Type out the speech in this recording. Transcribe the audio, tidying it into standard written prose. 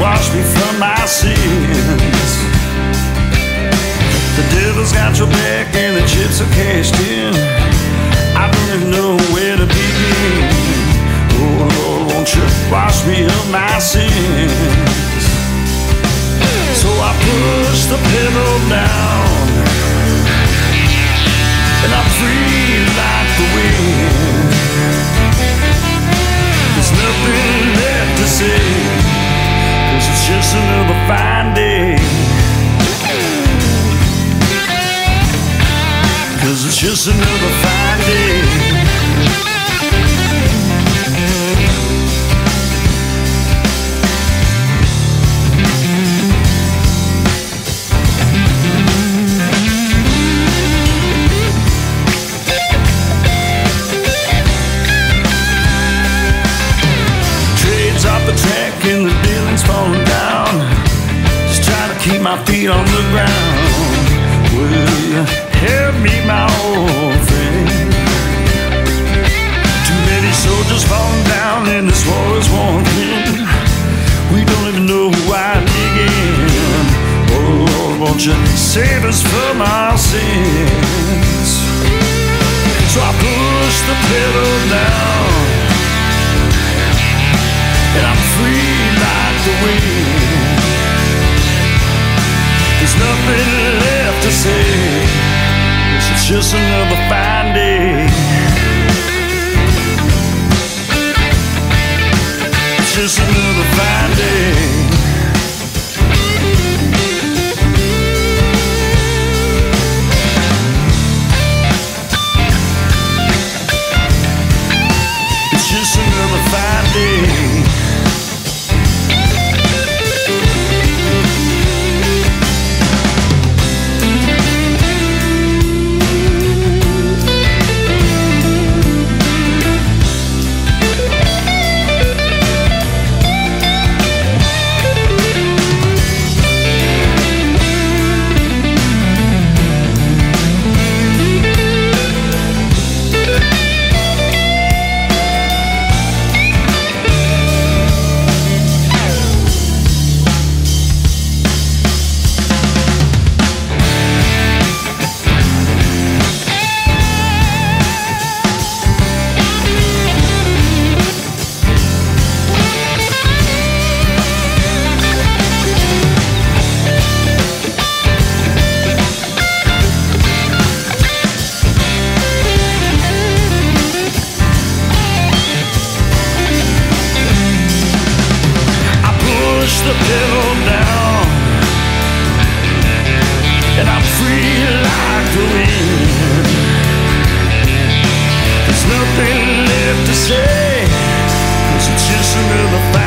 wash me from my sins. The devil's got your back and the chips are cashed in. I don't even know where to begin. Oh Lord, won't you wash me of my sins? So I push the pedal down, and I'm free like the wind. There's nothing left to say, 'cause it's just another fine day. 'Cause it's just another fine day. Trades off the track and the building's falling down. Just trying to keep my feet on the ground. Will you help me, my old friend? Too many soldiers falling down in this war is warming. We don't even know who I begin. Oh Lord, won't you save us from our sins? So I push the pedal down, and I'm free like the wind. There's nothing left to say, 'cause it's just another fine day. It's just another fine day. It's just another fine day. The pedal down, and I'm free like the wind. There's nothing left to say, 'cause it's just another